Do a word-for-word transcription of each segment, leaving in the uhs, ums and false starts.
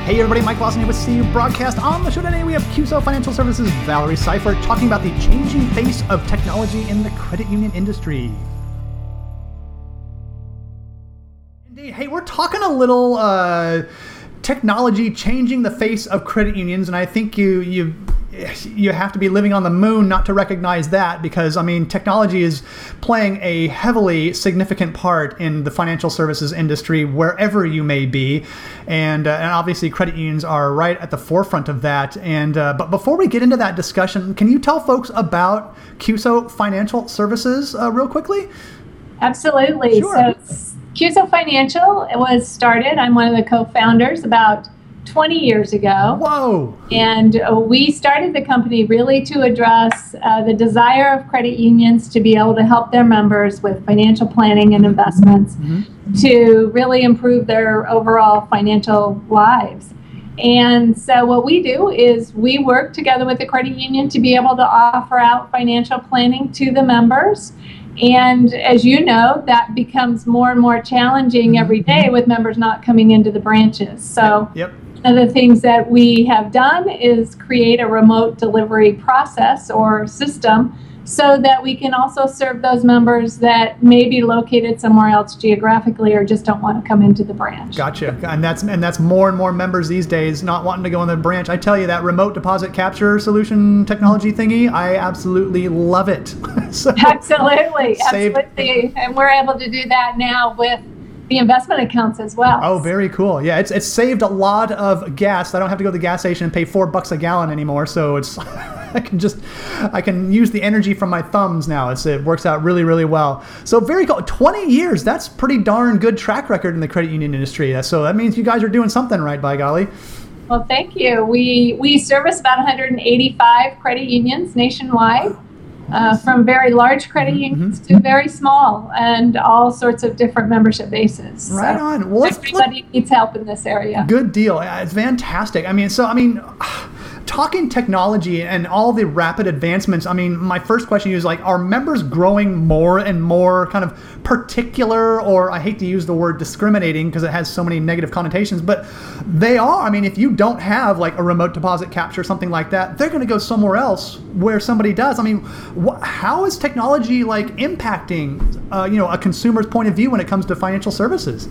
Hey everybody, Mike Lawson here with C U Broadcast. On the show today we have C U S O Financial Services' Valerie Seifert talking about the changing face of technology in the credit union industry. Indeed. Hey, we're talking a little uh, technology changing the face of credit unions, and I think you you you have to be living on the moon not to recognize that, because I mean technology is playing a heavily significant part in the financial services industry wherever you may be, and uh, and obviously credit unions are right at the forefront of that. And uh, but before we get into that discussion, can you tell folks about C U S O Financial Services uh, real quickly? Absolutely. Sure. So C U S O Financial was started. I'm one of the co-founders about twenty years ago. Whoa. And uh, we started the company really to address uh, the desire of credit unions to be able to help their members with financial planning and investments, mm-hmm. to really improve their overall financial lives. And so what we do is we work together with the credit union to be able to offer out financial planning to the members. And as you know, that becomes more and more challenging every day with members not coming into the branches. So Yep. one of the things that we have done is create a remote delivery process or system so that we can also serve those members that may be located somewhere else geographically or just don't want to come into the branch. Gotcha. And that's and that's more and more members these days not wanting to go in the branch. I tell you, that remote deposit capture solution technology thingy, I absolutely love it. so, absolutely. saved, absolutely. And we're able to do that now with the investment accounts as well. Oh, very cool. Yeah, it's it's saved a lot of gas. I don't have to go to the gas station and pay four bucks a gallon anymore. So it's I can just I can use the energy from my thumbs now. It's, it works out really, really well. So very cool. twenty years. That's pretty darn good track record in the credit union industry. So that means you guys are doing something right, by golly. Well, thank you. We we service about one hundred eighty-five credit unions nationwide. Uh, from very large credit unions mm-hmm. to very small, and all sorts of different membership bases. Right so on. Well, everybody needs help in this area. Good deal. It's fantastic. I mean, so I mean, talking technology and all the rapid advancements, I mean, my first question is like, are members growing more and more kind of particular, or I hate to use the word discriminating because it has so many negative connotations, but they are. I mean, if you don't have like a remote deposit capture, something like that, they're going to go somewhere else where somebody does. I mean, wh- how is technology like impacting, uh, you know, a consumer's point of view when it comes to financial services?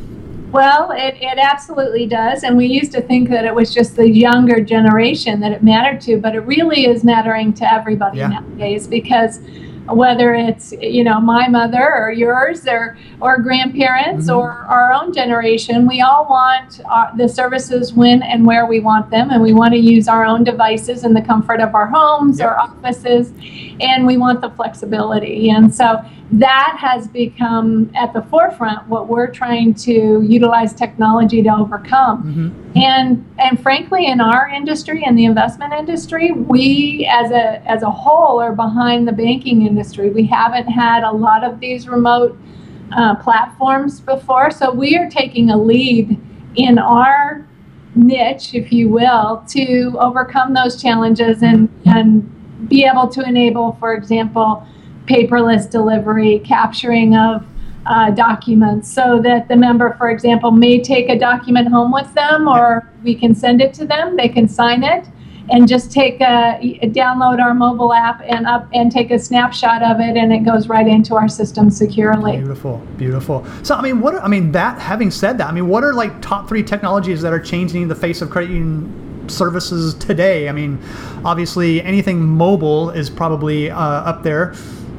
Well, it, it absolutely does. And we used to think that it was just the younger generation that it mattered to, but it really is mattering to everybody yeah. nowadays, because whether it's, you know, my mother or yours or, or grandparents mm-hmm. or our own generation, we all want our, the services when and where we want them. And we want to use our own devices in the comfort of our homes yep. or offices. And we want the flexibility. And so that has become at the forefront what we're trying to utilize technology to overcome. Mm-hmm. And and frankly, in our industry, in the investment industry, we as a as a whole are behind the banking industry. We haven't had a lot of these remote uh, platforms before, so we are taking a lead in our niche, if you will, to overcome those challenges and and be able to enable, for example, paperless delivery, capturing of uh, documents, so that the member, for example, may take a document home with them, or we can send it to them. They can sign it and just take a, download our mobile app and up and take a snapshot of it, and it goes right into our system securely. Beautiful, beautiful. So, I mean, what? Are, I mean, that. Having said that, I mean, what are like top three technologies that are changing the face of credit union services today? I mean, obviously, anything mobile is probably uh, up there.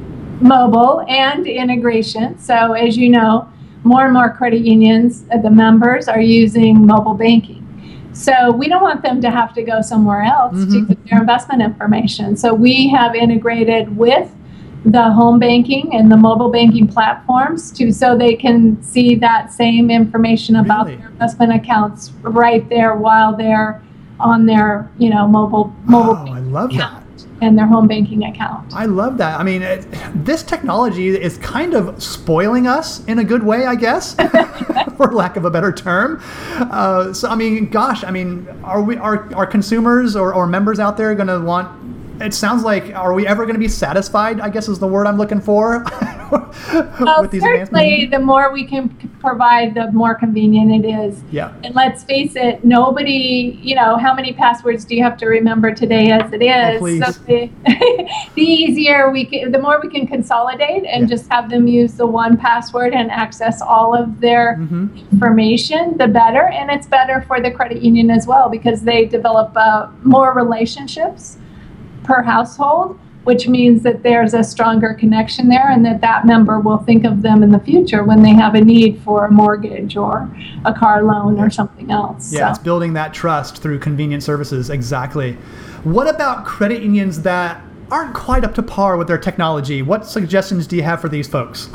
Mobile and integration. So as you know, more and more credit unions, uh, the members are using mobile banking. So we don't want them to have to go somewhere else mm-hmm. to get their investment information. So we have integrated with the home banking and the mobile banking platforms to so they can see that same information about really? their investment accounts right there while they're on their, you know, mobile mobile. Oh, I love account. that. And their home banking account. I love that. I mean, it, this technology is kind of spoiling us in a good way, I guess, for lack of a better term. Uh, so, I mean, gosh, I mean, are we are, are consumers or, or members out there going to want? It sounds like, are we ever going to be satisfied? I guess is the word I'm looking for. Well, with these certainly the more we can c- provide, the more convenient it is. Yeah. And let's face it, nobody, you know, how many passwords do you have to remember today as it is? Oh, please. So the, the easier we can, the more we can consolidate and Yeah. just have them use the one password and access all of their Mm-hmm. information, the better. And it's better for the credit union as well because they develop uh, more relationships per household, which means that there's a stronger connection there and that that member will think of them in the future when they have a need for a mortgage or a car loan or something else. Yeah, So- it's building that trust through convenient services. Exactly. What about credit unions that aren't quite up to par with their technology? What suggestions do you have for these folks?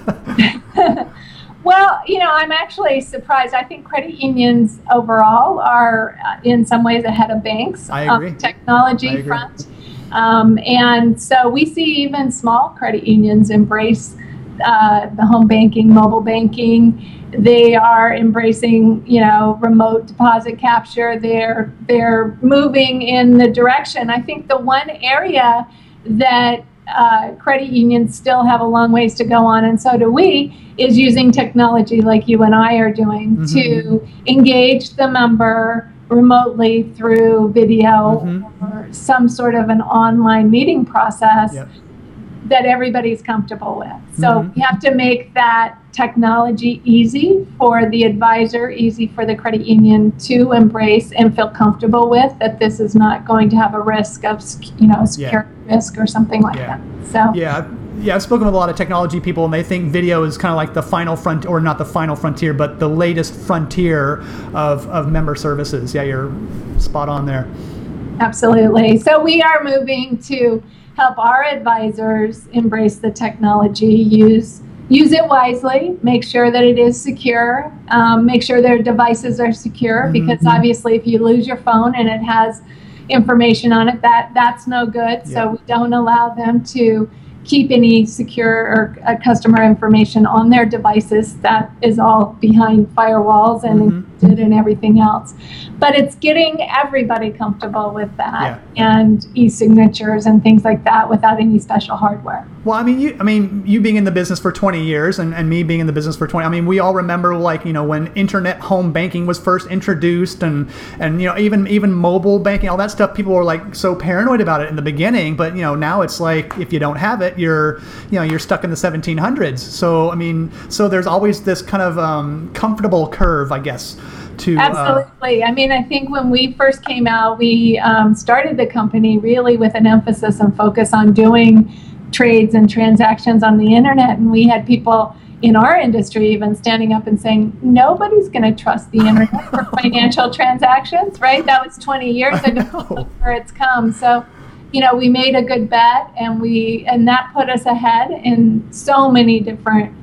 Well, you know, I'm actually surprised. I think credit unions overall are uh, in some ways ahead of banks I on agree. the technology I agree. front. Um, and so we see even small credit unions embrace uh, the home banking, mobile banking. They are embracing, you know, remote deposit capture. They're they're moving in the direction. I think the one area that uh, credit unions still have a long ways to go on, and so do we, is using technology like you and I are doing Mhm. to engage the member remotely through video Mhm. or some sort of an online meeting process Yep. that everybody's comfortable with. So Mhm. we have to make that technology easy for the advisor, easy for the credit union to embrace and feel comfortable with, that this is not going to have a risk of, you know, security risk or something like Yeah. that. So Yeah, yeah. I've spoken with a lot of technology people, and they think video is kind of like the final front, or not the final frontier, but the latest frontier of, of member services. Yeah, you're spot on there. absolutely. So we are moving to help our advisors embrace the technology, use use it wisely, make sure that it is secure, um, make sure their devices are secure, Mhm. because obviously if you lose your phone and it has information on it, that that's no good. Yeah. So we don't allow them to keep any secure or uh, customer information on their devices. That is all behind firewalls and Mhm. encrypted and everything else. But it's getting everybody comfortable with that and e-signatures and things like that without any special hardware. Well, I mean, you, I mean, you being in the business for twenty years, and, and me being in the business for twenty. I mean, we all remember, like, you know, when internet home banking was first introduced, and and you know, even even mobile banking, all that stuff. People were like so paranoid about it in the beginning, but you know, now it's like if you don't have it, you're you know, you're stuck in the seventeen hundreds. So I mean, so there's always this kind of um, comfortable curve, I guess. To, Absolutely. Uh, I mean, I think when we first came out, we um, started the company really with an emphasis and focus on doing trades and transactions on the internet. And we had people in our industry even standing up and saying, nobody's going to trust the internet for financial transactions, right? That was twenty years ago where it's come. So, you know, we made a good bet, and we and that put us ahead in so many different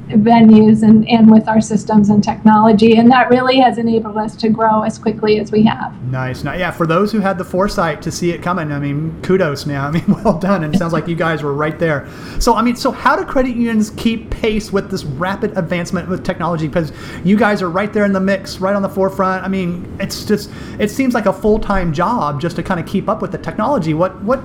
venues and, and with our systems and technology, and that really has enabled us to grow as quickly as we have. Nice. Now, yeah, for those who had the foresight to see it coming, I mean, kudos, man. I mean, well done. And it sounds like you guys were right there. So, I mean, so how do credit unions keep pace with this rapid advancement with technology? Because you guys are right there in the mix, right on the forefront. I mean, it's just, it seems like a full-time job just to kind of keep up with the technology. What, what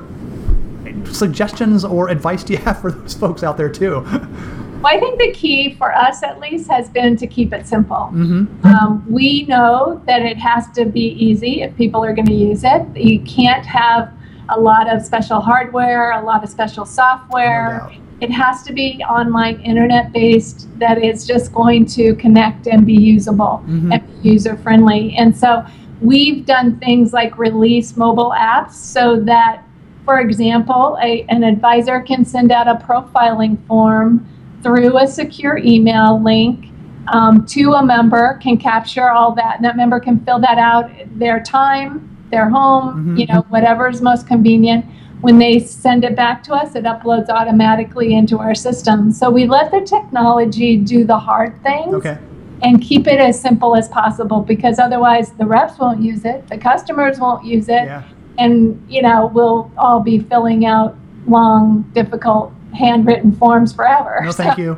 suggestions or advice do you have for those folks out there too? Well, I think the key for us, at least, has been to keep it simple. Mm-hmm. Um, we know that it has to be easy if people are going to use it. You can't have a lot of special hardware, a lot of special software. No doubt. It has to be online, internet-based, that is just going to connect and be usable Mm-hmm. and be user-friendly. And so we've done things like release mobile apps so that, for example, a, an advisor can send out a profiling form through a secure email link um, to a member, can capture all that, and that member can fill that out, their time, their home, Mm-hmm. you know, whatever's most convenient. When they send it back to us, it uploads automatically into our system. So we let the technology do the hard things. Okay. And keep it as simple as possible, because otherwise the reps won't use it, the customers won't use it, Yeah. and you know, we'll all be filling out long, difficult, handwritten forms forever. No, thank you.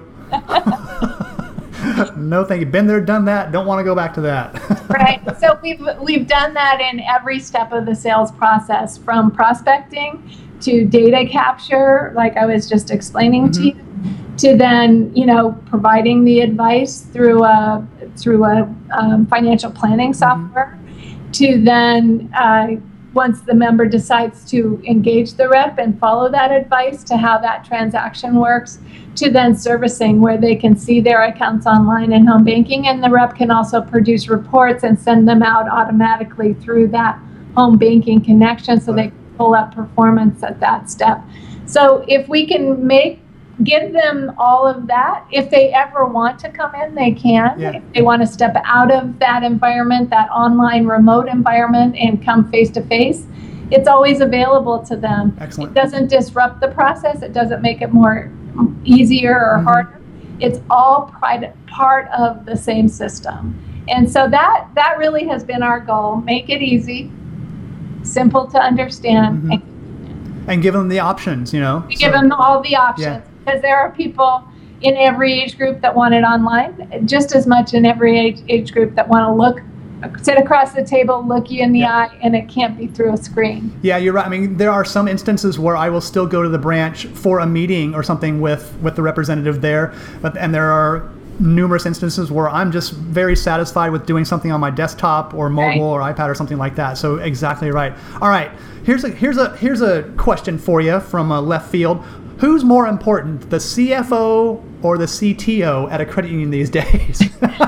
No, thank you. Been there, done that. Don't want to go back to that. Right. So we've we've done that in every step of the sales process, from prospecting to data capture, like I was just explaining Mm-hmm. to you, to then, you know, providing the advice through a through a um, financial planning software, mm-hmm. to then uh, once the member decides to engage the rep and follow that advice to how that transaction works, to then servicing, where they can see their accounts online in home banking, and the rep can also produce reports and send them out automatically through that home banking connection, so they can pull up performance at that step. So if we can make give them all of that, if they ever want to come in, they can. Yeah. If they want to step out of that environment, that online remote environment, and come face to face, it's always available to them. Excellent. It doesn't disrupt the process. It doesn't make it more easier or mm-hmm. harder. It's all part of the same system. And so that that really has been our goal. Make it easy, simple to understand. Mm-hmm. and, and give them the options, you know. Give so, them all the options. Yeah. Because there are people in every age group that want it online, just as much in every age, age group that want to look, sit across the table, look you in the yeah. eye, and it can't be through a screen. Yeah, you're right. I mean, there are some instances where I will still go to the branch for a meeting or something with, with the representative there, but and there are numerous instances where I'm just very satisfied with doing something on my desktop or mobile right. or iPad or something like that. So exactly right. All right, here's a here's a here's a question for you from uh, left field. Who's more important, the C F O or the C T O at a credit union these days?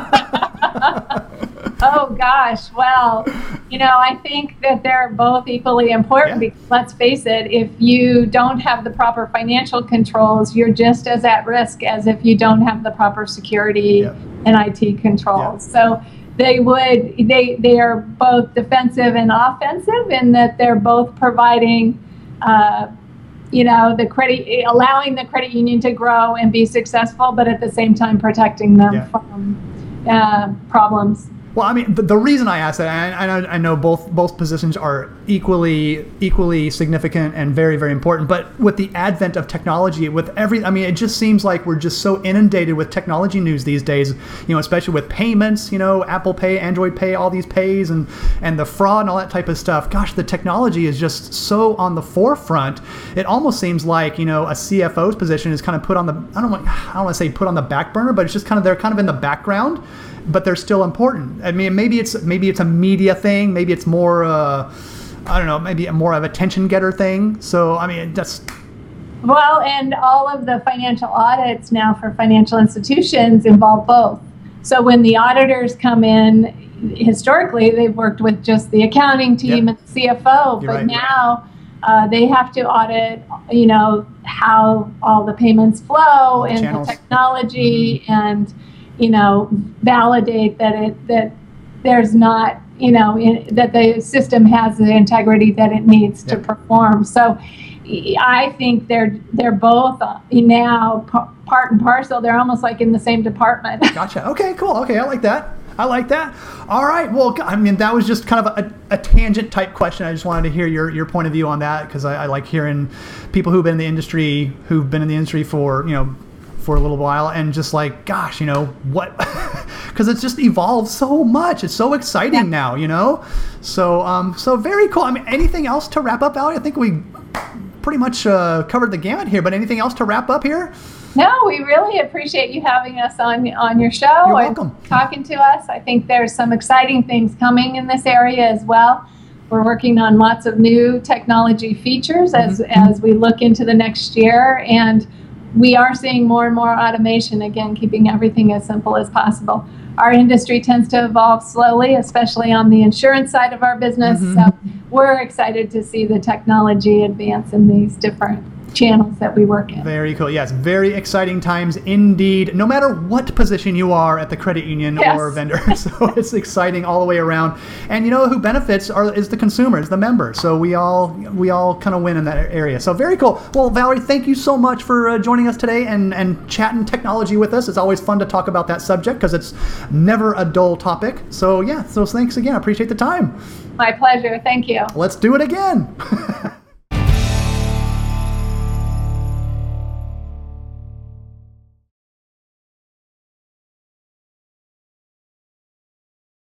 Oh, gosh. Well, you know, I think that they're both equally important yeah. because, let's face it, if you don't have the proper financial controls, you're just as at risk as if you don't have the proper security yeah. and I T controls. Yeah. So they would, they, they are both defensive and offensive in that they're both providing uh, you know, the credit, allowing the credit union to grow and be successful, but at the same time protecting them yeah. from uh, problems. Well, I mean, the, the reason I ask that, I, I, know, I know both both positions are equally equally significant and very, very important. But with the advent of technology, with every, I mean, it just seems like we're just so inundated with technology news these days. You know, especially with payments. You know, Apple Pay, Android Pay, all these pays, and and the fraud and all that type of stuff. Gosh, the technology is just so on the forefront. It almost seems like, you know, a C F O's position is kind of put on the, I don't want, I don't want to say put on the back burner, but it's just kind of, they're kind of in the background. But they're still important. I mean, maybe it's maybe it's a media thing. Maybe it's more, uh, I don't know, maybe more of a attention getter thing. So, I mean, that's. Well, and all of the financial audits now for financial institutions involve both. So when the auditors come in, historically, they've worked with just the accounting team yep. and the C F O. You're but right, now uh, they have to audit, you know, how all the payments flow the and channels. the technology mm-hmm. and, you know, validate that it that there's not, you know, in, that the system has the integrity that it needs yep. to perform. So I think they're they're both now part and parcel. They're almost like in the same department. Gotcha. Okay, cool. Okay, I like that. I like that. All right. Well, I mean, that was just kind of a, a tangent type question. I just wanted to hear your, your point of view on that, because I, I like hearing people who've been in the industry, who've been in the industry for, you know, for a little while, and just like, gosh, you know, what, because it's just evolved so much. It's so exciting yeah. now, you know? So, um, so very cool. I mean, anything else to wrap up, Valerie? I think we pretty much uh, covered the gamut here, but anything else to wrap up here? No, we really appreciate you having us on on your show. You're welcome. And talking to us. I think there's some exciting things coming in this area as well. We're working on lots of new technology features as, mm-hmm. as we look into the next year, and we are seeing more and more automation, again, keeping everything as simple as possible. Our industry tends to evolve slowly, especially on the insurance side of our business. Mm-hmm. So we're excited to see the technology advance in these different channels that we work in. Very cool. Yes, very exciting times indeed, no matter what position you are at the credit union yes. or vendor. So it's exciting all the way around. And you know who benefits are is the consumers, the members. So we all we all kind of win in that area. So very cool. Well, Valerie, thank you so much for uh, joining us today and, and chatting technology with us. It's always fun to talk about that subject because it's never a dull topic. So yeah, so thanks again. I appreciate the time. My pleasure. Thank you. Let's do it again.